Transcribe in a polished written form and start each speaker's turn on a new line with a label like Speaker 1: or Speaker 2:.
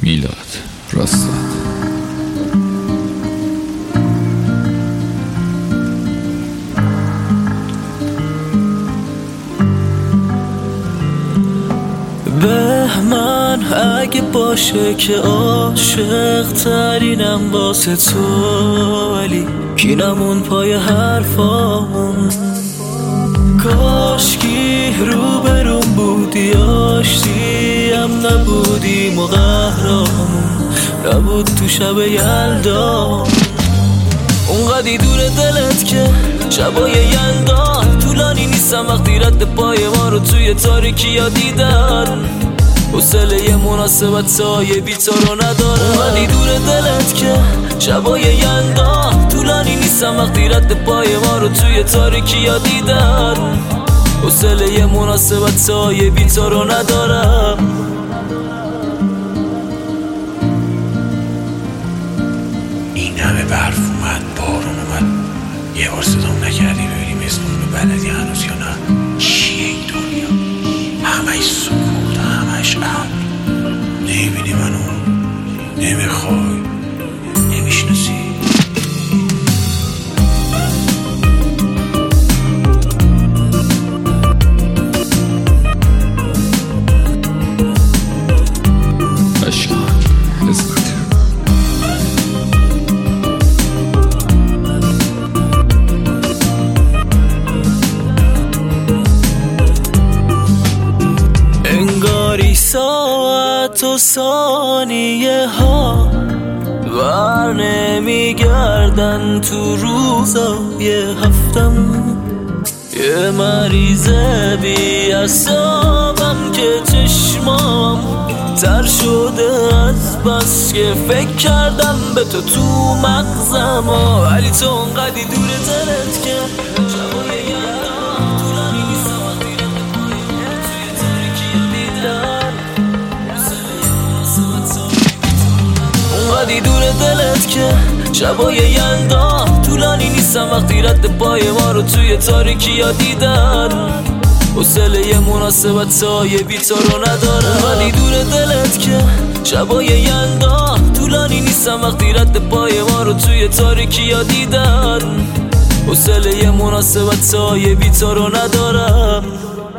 Speaker 1: میلاد راست.
Speaker 2: بهمن اگه باشه که عاشق ترینم واسه تو، ولی کینمون پای حرفامون. کاشکی روبرون بودی، آشتیم نبودیم و قهرامون نبود تو شب یلدا. اونقدی دور دلت که شبای یلدا طولانی نیستم وقتی رد پای ما رو توی تاریکی ها دیدن. حوصله مناسبت سایه بی تو رو ندارم. اونقدی دور دلت که شبای یلدا طولانی نیستم وقتی رد پای ما رو توی تاریکی ها دیدن. حوصله مناسبت سایه بی تو رو ندارم.
Speaker 3: این همه برف اومد، بارون اومد، یه بار صدام نکردی ببینیم اسمون رو بلدی هنوز یا نه؟ چیه این دنیا؟ همش سکوت، همش ابر. نمیبینی منو؟ نمیخوای؟ نمیشناسی؟
Speaker 2: ساعت و ثانیه ها بر نمیگردن تو روزای هفتم. یه مریض بی اعصابم که چشمام تر شده از بس که فکر کردم به تو مغزم. ولی تو اونقدی دور دلت که شبای یلدا طولانی نیستم وقتی رد پای ما توی تاریکی دیدن. اونقدی دور دلت که شبای یلدا طولانی نیستم وقتی رد پای ما رو توی تاریکی ها دیدن. حوصله مناسبت سایه بی تو رو ندارم. اونقدی دور دلت که شبای یلدا طولانی نیستم وقتی رد پای ما رو توی تاریکی ها دیدن. حوصله مناسبت سایه بی تو رو ندارم.